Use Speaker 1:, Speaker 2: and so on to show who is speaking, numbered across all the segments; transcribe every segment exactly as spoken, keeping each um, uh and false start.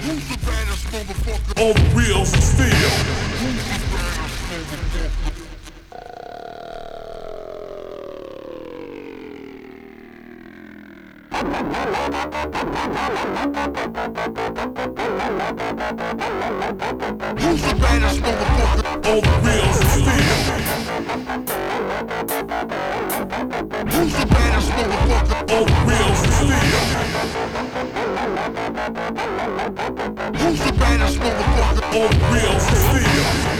Speaker 1: Who's the baddest motherfucker?
Speaker 2: On wheels of steel.
Speaker 1: Who's the baddest motherfucker? Who's the baddest motherfucker?
Speaker 2: On wheels of steel.
Speaker 1: Who's the baddest motherfucker?
Speaker 2: On wheels of steel.
Speaker 1: Who's the baddest motherfucker?
Speaker 2: On wheels of steel.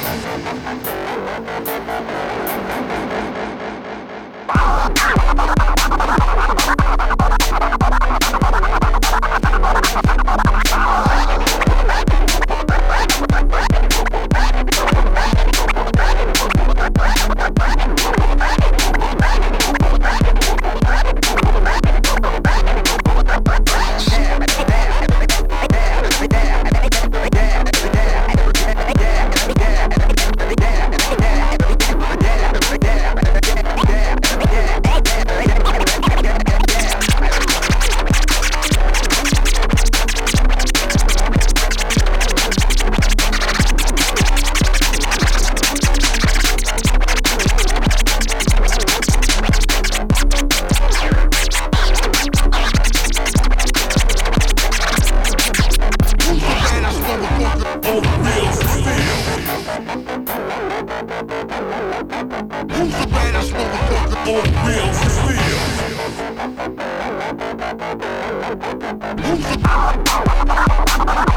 Speaker 1: Who's the baddest motherfucker?
Speaker 2: On wheels of steel.
Speaker 1: Who's the